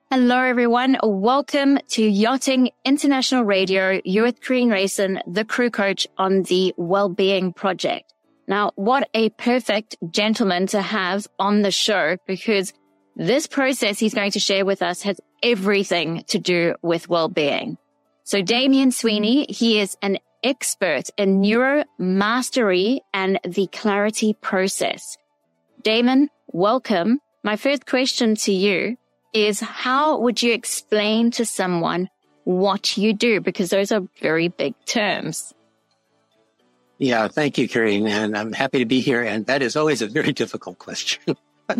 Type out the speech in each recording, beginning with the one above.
Hello, everyone. Welcome to Yachting International Radio. You're with Corrine Rayson, the crew coach on the Wellbeing Project. Now, what a perfect gentleman to have on the show, because this process he's going to share with us has everything to do with well-being. So Damien Sweeney, he is an expert in neuro mastery and the clarity process. Damon, welcome. My first question to you is, how would you explain to someone what you do? Because those are very big terms. Yeah, thank you, Corrine. And I'm happy to be here. And that is always a very difficult question.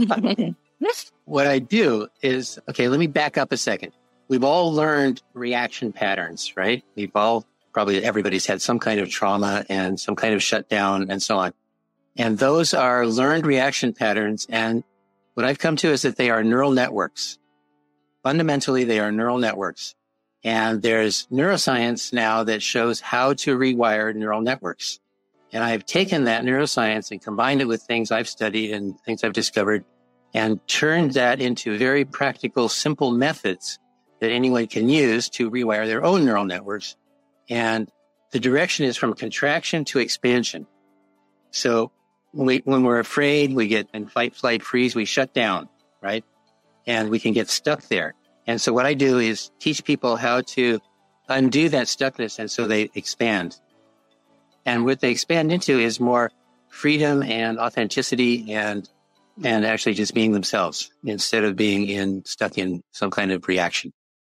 What I do is, okay, let me back up a second. We've all learned reaction patterns, right? Probably everybody's had some kind of trauma and some kind of shutdown and so on. And those are learned reaction patterns. And what I've come to is that they are neural networks. Fundamentally, they are neural networks. And there's neuroscience now that shows how to rewire neural networks. And I've taken that neuroscience and combined it with things I've studied and things I've discovered and turned that into very practical, simple methods that anyone can use to rewire their own neural networks. And the direction is from contraction to expansion. So when we're afraid, we get in fight, flight, freeze, we shut down, right? And we can get stuck there. And so what I do is teach people how to undo that stuckness, and so they expand. And what they expand into is more freedom and authenticity and actually just being themselves instead of being stuck in some kind of reaction.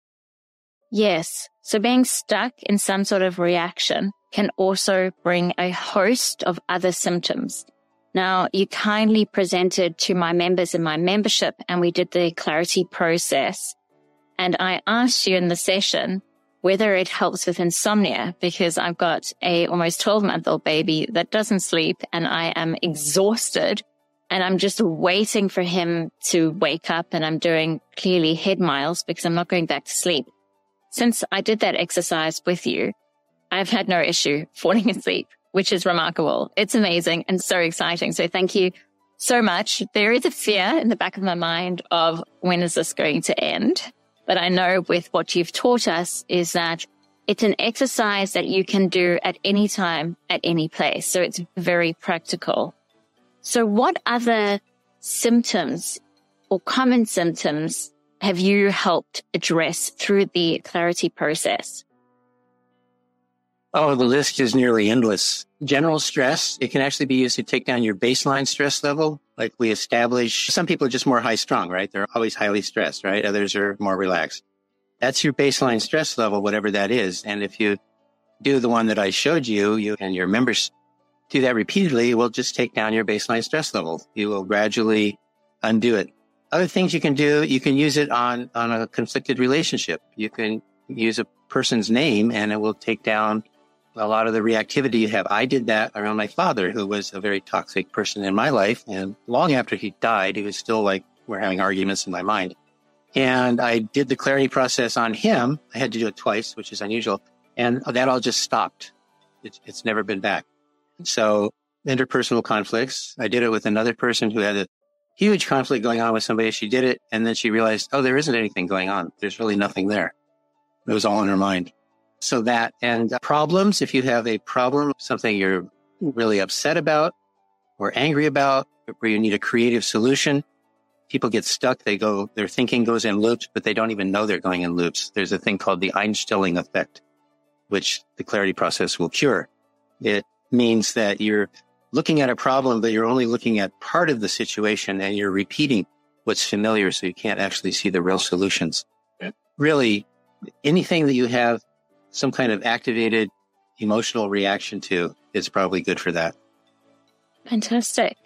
Yes. So being stuck in some sort of reaction can also bring a host of other symptoms. Now, you kindly presented to my members in my membership, and we did the clarity process. And I asked you in the session whether it helps with insomnia, because I've got a almost 12-month-old baby that doesn't sleep, and I am exhausted, and I'm just waiting for him to wake up, and I'm doing clearly head miles because I'm not going back to sleep. Since I did that exercise with you, I've had no issue falling asleep, which is remarkable. It's amazing and so exciting. So thank you so much. There is a fear in the back of my mind of, when is this going to end? But I know with what you've taught us is that it's an exercise that you can do at any time, at any place. So it's very practical. So what other symptoms or common symptoms have you helped address through the clarity process? Oh, the list is nearly endless. General stress, it can actually be used to take down your baseline stress level. Like we establish, some people are just more high strung, right? They're always highly stressed, right? Others are more relaxed. That's your baseline stress level, whatever that is. And if you do the one that I showed you, you and your members do that repeatedly, it will just take down your baseline stress level. You will gradually undo it. Other things you can do, you can use it on a conflicted relationship. You can use a person's name and it will take down a lot of the reactivity you have. I did that around my father, who was a very toxic person in my life. And long after he died, he was still like, we're having arguments in my mind. And I did the clarity process on him. I had to do it twice, which is unusual. And that all just stopped. It's never been back. So interpersonal conflicts. I did it with another person who had a huge conflict going on with somebody. She did it. And then she realized, oh, there isn't anything going on. There's really nothing there. It was all in her mind. So that, and problems, if you have a problem, something you're really upset about or angry about, where you need a creative solution, people get stuck. Their thinking goes in loops, but they don't even know they're going in loops. There's a thing called the Einstilling effect, which the clarity process will cure. It means that you're looking at a problem, but you're only looking at part of the situation and you're repeating what's familiar, so you can't actually see the real solutions. Really, anything that you have some kind of activated emotional reaction to is probably good for that. Fantastic.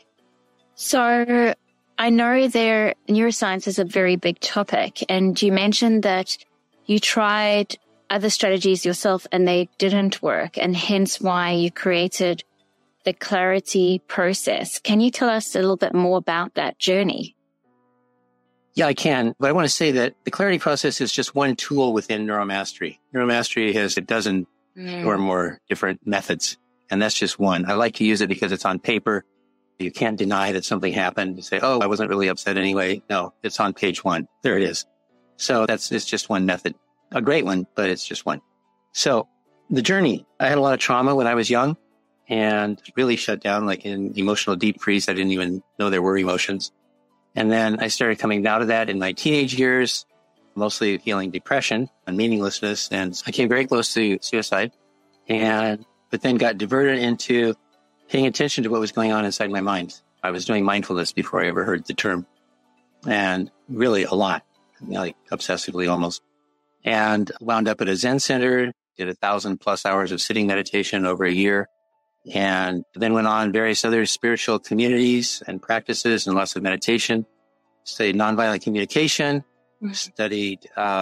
So I know neuroscience is a very big topic, and you mentioned that you tried other strategies yourself and they didn't work, and hence why you created the clarity process. Can you tell us a little bit more about that journey? Yeah, I can. But I want to say that the clarity process is just one tool within neuromastery. Neuromastery has a dozen or more different methods, and that's just one. I like to use it because it's on paper. You can't deny that something happened. You say, oh, I wasn't really upset anyway. No, it's on page 1. There it is. So it's just one method, a great one, but it's just one. So the journey, I had a lot of trauma when I was young and really shut down, like in emotional deep freeze. I didn't even know there were emotions. And then I started coming out of that in my teenage years, mostly feeling depression and meaninglessness. And I came very close to suicide, but then got diverted into paying attention to what was going on inside my mind. I was doing mindfulness before I ever heard the term, and really a lot, like obsessively almost, and wound up at a Zen center, did 1,000+ hours of sitting meditation over a year, and then went on various other spiritual communities and practices and lots of meditation, studied nonviolent communication, studied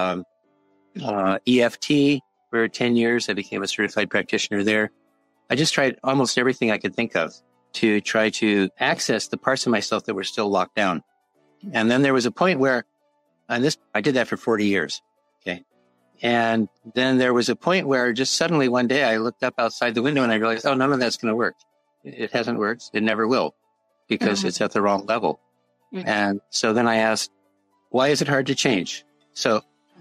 EFT for 10 years. I became a certified practitioner there. I just tried almost everything I could think of to try to access the parts of myself that were still locked down. And then there was a point where, I did that for 40 years. Okay. And then there was a point where just suddenly one day I looked up outside the window and I realized, oh, none of that's going to work. It hasn't worked. It never will, because it's at the wrong level. And so then I asked, why is it hard to change? So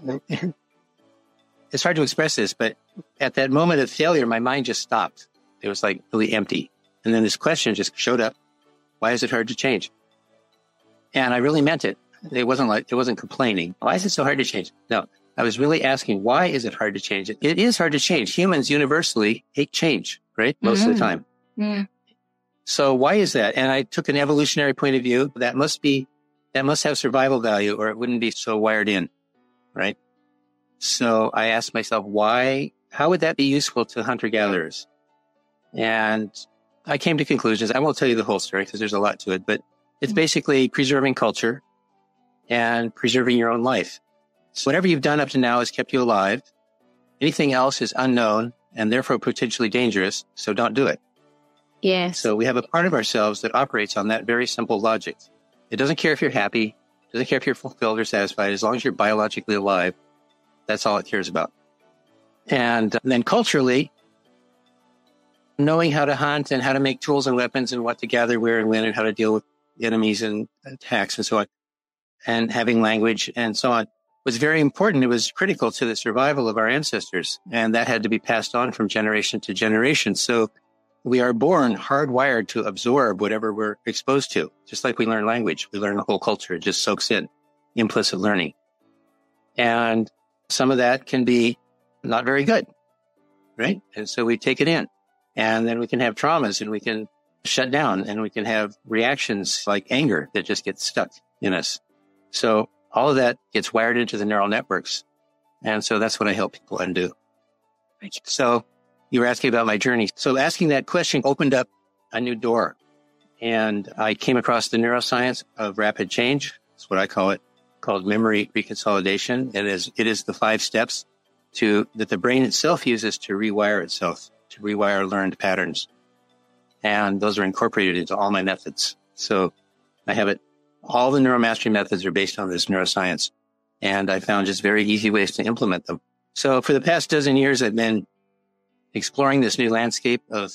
it's hard to express this, but at that moment of failure, my mind just stopped. It was like really empty. And then this question just showed up. Why is it hard to change? And I really meant it. It wasn't complaining. Why is it so hard to change? No, I was really asking, why is it hard to change? It is hard to change. Humans universally hate change, right? Most of the time. Yeah. So why is that? And I took an evolutionary point of view. That must have survival value, or it wouldn't be so wired in, right? So I asked myself, how would that be useful to hunter-gatherers? And I came to conclusions. I won't tell you the whole story because there's a lot to it, but it's basically preserving culture and preserving your own life. So whatever you've done up to now has kept you alive. Anything else is unknown and therefore potentially dangerous, so don't do it. Yes. So we have a part of ourselves that operates on that very simple logic. It doesn't care if you're happy, doesn't care if you're fulfilled or satisfied. As long as you're biologically alive, that's all it cares about. And then culturally, knowing how to hunt and how to make tools and weapons and what to gather, where and when, and how to deal with enemies and attacks and so on, and having language and so on was very important. It was critical to the survival of our ancestors, and that had to be passed on from generation to generation. So we are born hardwired to absorb whatever we're exposed to. Just like we learn language, we learn the whole culture. It just soaks in, implicit learning. And some of that can be not very good, right? And so we take it in. And then we can have traumas and we can shut down and we can have reactions like anger that just get stuck in us. So all of that gets wired into the neural networks. And so that's what I help people undo. So you were asking about my journey. So asking that question opened up a new door. And I came across the neuroscience of rapid change. That's what I call it, called memory reconsolidation. It is the 5 steps that the brain itself uses to rewire itself, to rewire learned patterns. And those are incorporated into all my methods. So I have it. All the neuromastery methods are based on this neuroscience. And I found just very easy ways to implement them. So for the past dozen years, I've been exploring this new landscape of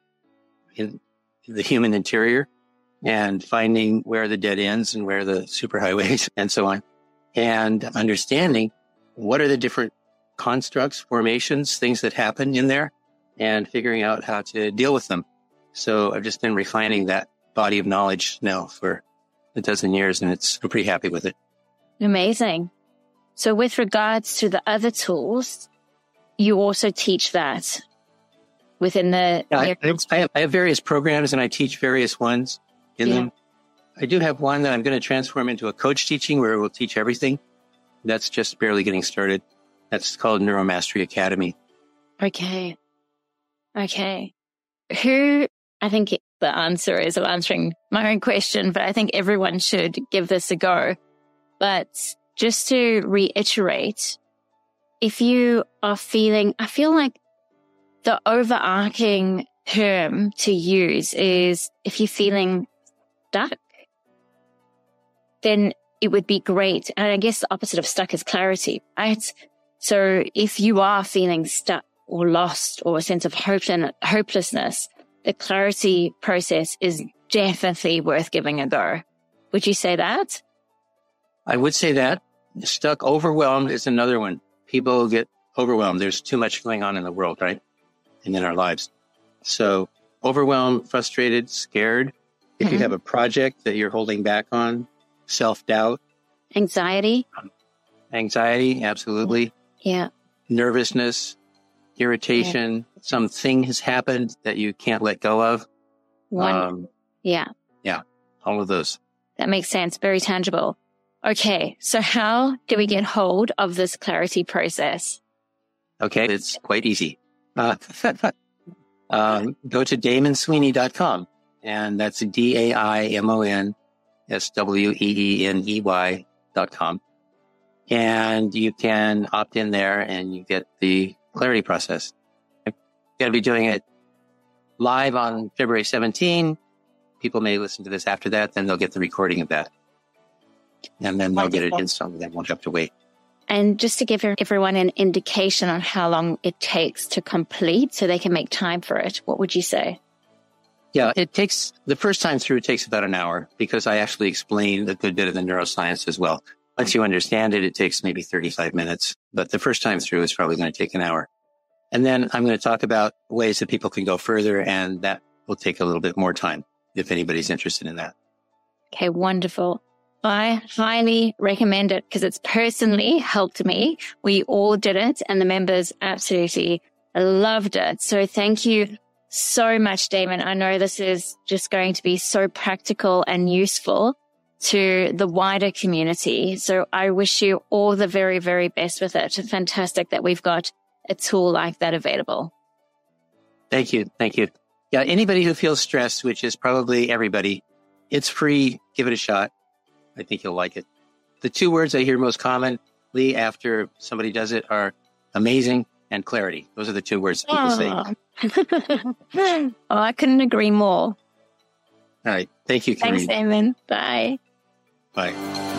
the human interior and finding where the dead ends and where the superhighways and so on. And understanding what are the different constructs, formations, things that happen in there, and figuring out how to deal with them. So I've just been refining that body of knowledge now for a dozen years, and I'm pretty happy with it. Amazing. So with regards to the other tools, you also teach that within the... I have various programs, and I teach various ones in them. I do have one that I'm going to transform into a coach teaching where we'll teach everything. That's just barely getting started. That's called Neuromastery Academy. Okay. I think the answer is I'm answering my own question, but I think everyone should give this a go. But just to reiterate, if you are feeling, I feel like the overarching term to use is if you're feeling stuck, then it would be great. And I guess the opposite of stuck is clarity, right? So if you are feeling stuck or lost or a sense of hopelessness, the clarity process is definitely worth giving a go. Would you say that? I would say that. Stuck, overwhelmed is another one. People get overwhelmed. There's too much going on in the world, right? And in our lives. So overwhelmed, frustrated, scared. If you have a project that you're holding back on, self-doubt. Anxiety, absolutely. Yeah. Nervousness, irritation. Something has happened that you can't let go of. Yeah. All of those. That makes sense. Very tangible. Okay. So how do we get hold of this clarity process? Okay. It's quite easy. Go to DamonSweeney.com, and that's DaimonsWeeney.com. And you can opt in there and you get the clarity process. You've got to be doing it live on February 17. People may listen to this after that, then they'll get the recording of that. And then they'll get it instantly. They won't have to wait. And just to give everyone an indication on how long it takes to complete so they can make time for it, what would you say? Yeah, the first time through, it takes about an hour because I actually explain a good bit of the neuroscience as well. Once you understand it, it takes maybe 35 minutes. But the first time through is probably going to take an hour. And then I'm going to talk about ways that people can go further, and that will take a little bit more time if anybody's interested in that. Okay, wonderful. I highly recommend it because it's personally helped me. We all did it and the members absolutely loved it. So thank you so much, Damon. I know this is just going to be so practical and useful to the wider community. So I wish you all the very, very best with it. Fantastic that we've got a tool like that available. Thank you. Thank you. Yeah, anybody who feels stressed, which is probably everybody, it's free. Give it a shot. I think you'll like it. The two words I hear most commonly after somebody does it are amazing and clarity. Those are the two words people say. I couldn't agree more. All right. Thank you, Karine. Thanks, Damon. Bye. Bye.